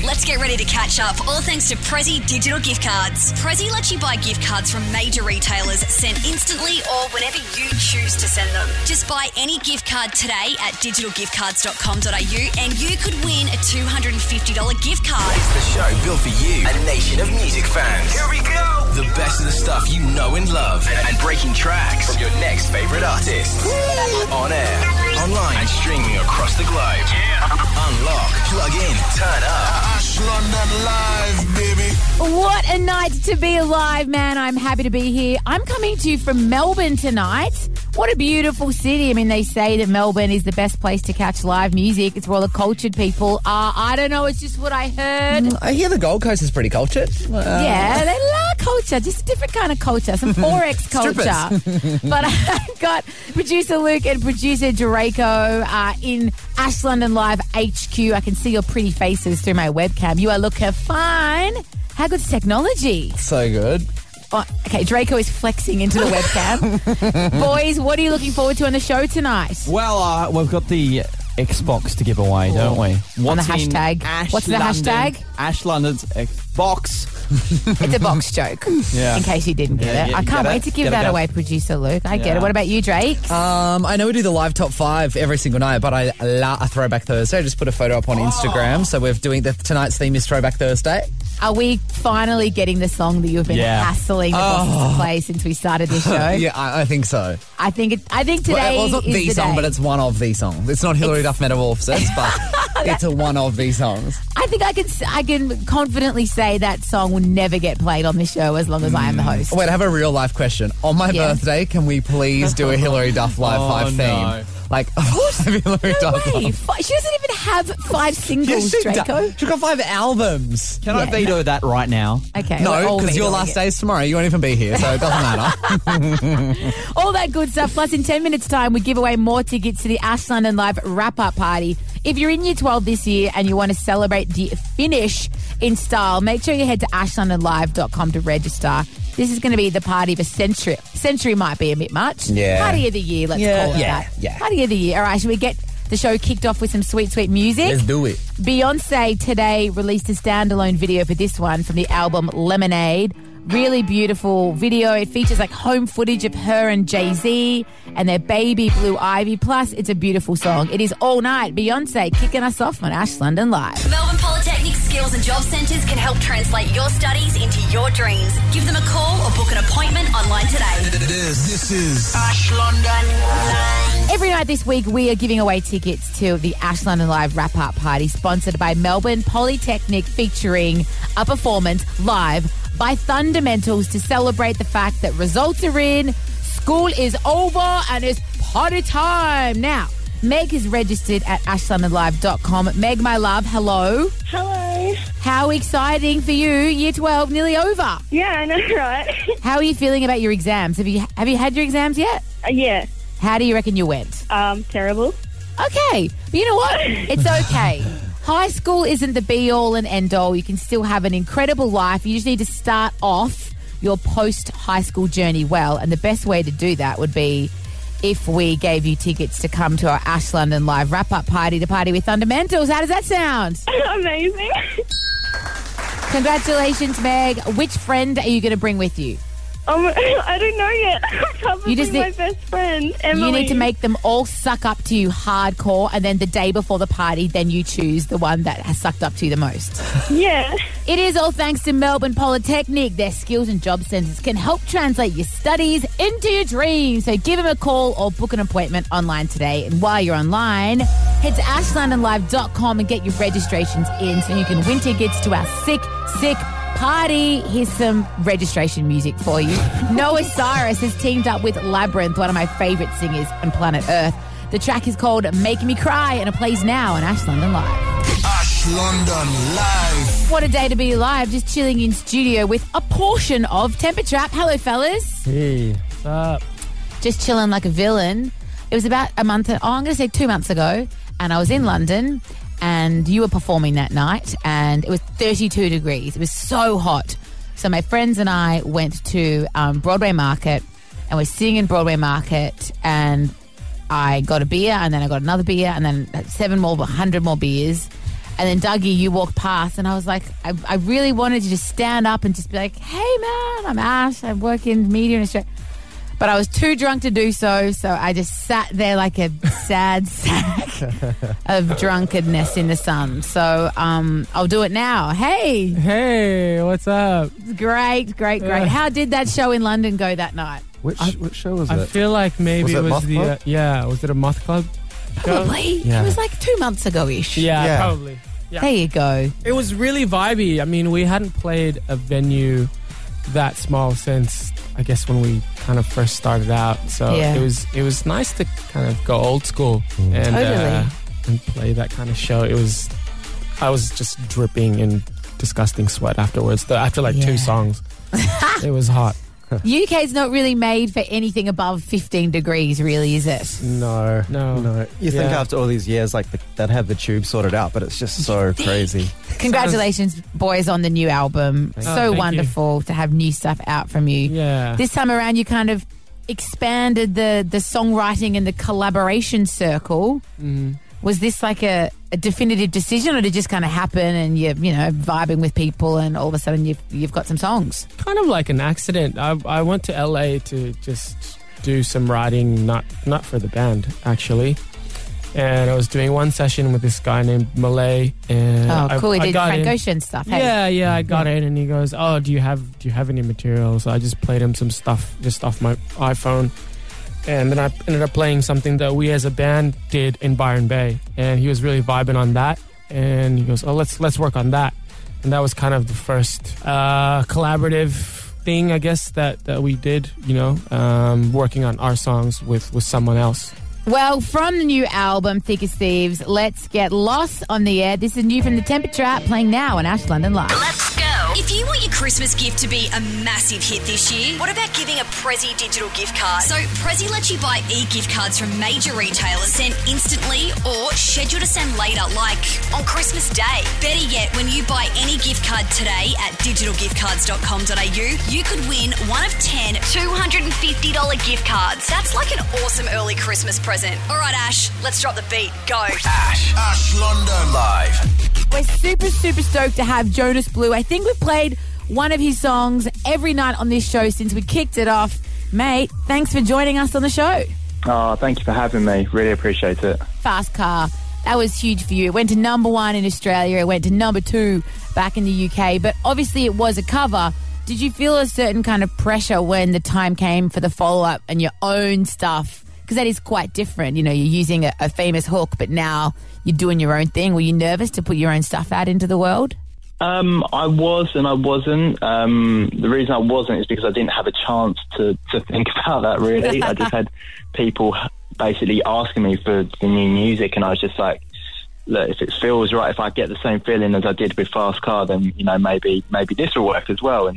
Let's get ready to catch up, all thanks to Prezzy Digital Gift Cards. Prezzy lets you buy gift cards from major retailers sent instantly or whenever you choose to send them. Just buy any gift card today at digitalgiftcards.com.au and you could win a $250 gift card. It's the show built for you, a nation of music fans. Here we go! The best of the stuff you know and love, and breaking tracks from your next favourite artist. On air, online, and streaming across the globe. Yeah. Unlock, plug in, turn up. Ash London Live, baby. What a night to be alive, man. I'm happy to be here. I'm coming to you from Melbourne tonight. What a beautiful city. I mean, they say that Melbourne is the best place to catch live music. It's where all the cultured people are. I don't know. It's just what I heard. I hear the Gold Coast is pretty cultured. Yeah, they love culture. Just a different kind of culture. Some Forex culture. But I've got producer Luke and producer Draco in Ash London Live HQ. I can see your pretty faces through my webcam. You are looking fine. How good's technology? So good. Oh, okay, Draco is flexing into the webcam. Boys, what are you looking forward to on the show tonight? Well, we've got the Xbox to give away, don't we? On the hashtag. What's the hashtag? Ash London's Xbox. It's a box joke, in case you didn't get it. I can't wait to give that away, producer Luke. I get it. What about you, Drake? I know we do the live top 5 every single night, but I love a Throwback Thursday. I just put a photo up on Instagram. So we're doing tonight's theme is Throwback Thursday. Are we finally getting the song that you've been hassling the bosses to play since we started this show? Yeah, I think so. I think today well, it's not is the song, but it's one of the songs. It's not Hilary Duff Metamorphosis, but it's a one of the songs. I think I can confidently say that song will never get played on this show as long as I am the host. Wait, I have a real life question. On my birthday, can we please do a Hilary Duff Live 5 theme? No. Like, Hilary Duff. Way. She doesn't even have 5 singles, Draco. She's got 5 albums. Can I veto that right now? Okay. No, because your last day is tomorrow. You won't even be here, so it doesn't matter. All that good stuff. Plus, in 10 minutes' time, we give away more tickets to the Ash London Live wrap-up party. If you're in Year 12 this year and you want to celebrate the finish in style, make sure you head to ashlondonlive.com to register. This is going to be the party of a century. Century might be a bit much. Yeah. Party of the year, let's call it that. Yeah. Party of the year. All right, should we get the show kicked off with some sweet, sweet music? Let's do it. Beyonce today released a standalone video for this one from the album Lemonade. Really beautiful video. It features like home footage of her and Jay-Z and their baby Blue Ivy. Plus, it's a beautiful song. It is All Night. Beyonce kicking us off on Ash London Live. Melbourne Polytechnic Skills and Job Centres can help translate your studies into your dreams. Give them a call or book an appointment online today. This is Ash London Live. Every night this week, we are giving away tickets to the Ash London Live wrap-up party sponsored by Melbourne Polytechnic, featuring a performance live by Fundamentals to celebrate the fact that results are in, school is over, and it's party time. Now, Meg is registered at ashlondonlive.com. Meg, my love, hello. Hello. How exciting for you, Year 12, nearly over. Yeah, I know, right? How are you feeling about your exams? Have you had your exams yet? Yeah. How do you reckon you went? Terrible. Okay. But you know what? It's okay. High school isn't the be-all and end-all. You can still have an incredible life. You just need to start off your post-high school journey well. And the best way to do that would be if we gave you tickets to come to our Ash London Live wrap-up party to party with Fundamentals. How does that sound? Amazing. Congratulations, Meg. Which friend are you going to bring with you? I don't know yet. Probably You just my best friend, Emily. You need to make them all suck up to you hardcore, and then the day before the party, then you choose the one that has sucked up to you the most. Yeah. It is all thanks to Melbourne Polytechnic. Their skills and job centres can help translate your studies into your dreams. So give them a call or book an appointment online today. And while you're online, head to ashlondonlive.com and get your registrations in so you can win tickets to our sick party. Here's some registration music for you. Noah Cyrus has teamed up with Labyrinth, one of my favourite singers on planet Earth. The track is called Make Me Cry, and it plays now on Ash London Live. Ash London Live. What a day to be alive, just chilling in studio with a portion of Temper Trap. Hello, fellas. Hey, what's up? Just chilling like a villain. It was about I'm going to say 2 months ago, and I was in London, and you were performing that night, and it was 32 degrees. It was so hot. So my friends and I went to Broadway Market, and we're sitting in Broadway Market, and I got a beer, and then I got another beer, and then 100 more beers. And then Dougie, you walked past, and I was like, I really wanted to just stand up and just be like, hey, man, I'm Ash. I work in media in Australia. But I was too drunk to do so I just sat there like a sad sack of drunkenness in the sun. So I'll do it now. Hey, what's up? Great. How did that show in London go that night? Which show was it? I feel like maybe Was it it was Moth Club? was it a Moth Club? Probably. Yeah. It was like 2 months ago-ish. Yeah, probably. Yeah. There you go. It was really vibey. I mean, we hadn't played a venue that small since, I guess, when we kind of first started out. So it was nice to kind of go old school and play that kind of show. I was just dripping in disgusting sweat afterwards. After like 2 songs, it was hot. UK's not really made for anything above 15 degrees, really, is it? No. You think after all these years, like they'd have the tube sorted out, but it's just so crazy. Congratulations, boys, on the new album. So wonderful to have new stuff out from you. Yeah. This time around, you kind of expanded the songwriting and the collaboration circle. Mm-hmm. Was this like a definitive decision, or did it just kind of happen and you're, vibing with people and all of a sudden you've got some songs? Kind of like an accident. I went to LA to just do some writing, not for the band, actually. And I was doing one session with this guy named Malay. And cool. He did Frank in. Ocean stuff. Hey? Yeah, I got in and he goes, oh, do you have any material? So I just played him some stuff just off my iPhone. And then I ended up playing something that we as a band did in Byron Bay. And he was really vibing on that. And he goes, oh, let's work on that. And that was kind of the first collaborative thing, I guess, that we did, working on our songs with someone else. Well, from the new album, Thick as Thieves, let's get lost on the air. This is new from the Temper Trap, playing now on Ash London Live. Let's go. If you want your Christmas gift to be a massive hit this year, what about giving a Prezi digital gift card? So Prezi lets you buy e-gift cards from major retailers, sent instantly or scheduled to send later, like on Christmas Day. Better yet, when you buy any gift card today at digitalgiftcards.com.au, you could win one of 10 $250 gift cards. That's like an awesome early Christmas present. All right, Ash, let's drop the beat. Go. Ash London Live. We're super stoked to have Jonas Blue. I think we've played one of his songs every night on this show since we kicked it off. Mate, thanks for joining us on the show. Oh, thank you for having me. Really appreciate it. Fast Car. That was huge for you. It went to number 1 in Australia. It went to number 2 back in the UK. But obviously it was a cover. Did you feel a certain kind of pressure when the time came for the follow-up and your own stuff? Because that is quite different. You're using a famous hook, but now you're doing your own thing. Were you nervous to put your own stuff out into the world? I was and I wasn't. The reason I wasn't is because I didn't have a chance to think about that, really. I just had people basically asking me for the new music, and I was just like, look, if it feels right, if I get the same feeling as I did with Fast Car, then, maybe this will work as well.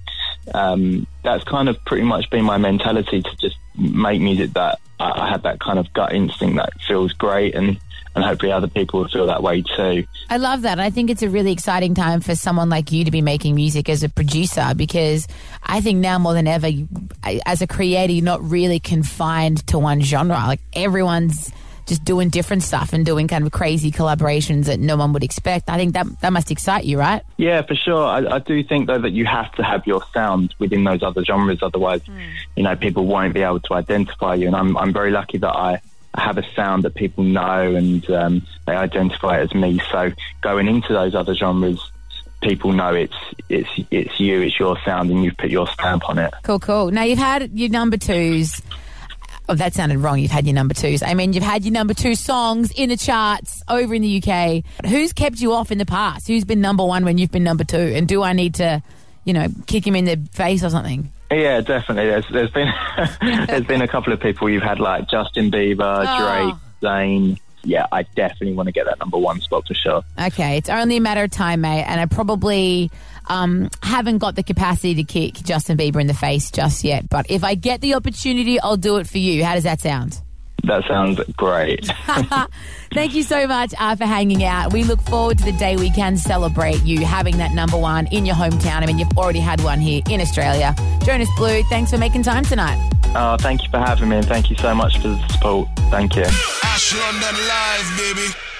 And that's kind of pretty much been my mentality, to just make music that I had that kind of gut instinct that feels great, and hopefully other people will feel that way too. I love that. I think it's a really exciting time for someone like you to be making music as a producer, because I think now more than ever, as a creator, you're not really confined to one genre. Like, everyone's just doing different stuff and doing kind of crazy collaborations that no one would expect. I think that must excite you, right? Yeah, for sure. I do think, though, that you have to have your sound within those other genres. Otherwise, people won't be able to identify you. And I'm very lucky that I have a sound that people know, and they identify it as me. So going into those other genres, people know it's you, it's your sound, and you've put your stamp on it. Cool. Now, you've had your number 2s. Oh, that sounded wrong. You've had your number 2s. I mean, you've had your number 2 songs in the charts over in the UK. Who's kept you off in the past? Who's been number 1 when you've been number 2? And do I need to, kick him in the face or something? Yeah, definitely. There's been a couple of people you've had, like Justin Bieber, Drake, Zayn. Yeah, I definitely want to get that number 1 spot for sure. Okay, it's only a matter of time, mate. And I probably haven't got the capacity to kick Justin Bieber in the face just yet. But if I get the opportunity, I'll do it for you. How does that sound? That sounds great. Thank you so much for hanging out. We look forward to the day we can celebrate you having that number 1 in your hometown. I mean, you've already had one here in Australia. Jonas Blue, thanks for making time tonight. Oh, thank you for having me, and thank you so much for the support. Thank you. Ash London Live, baby.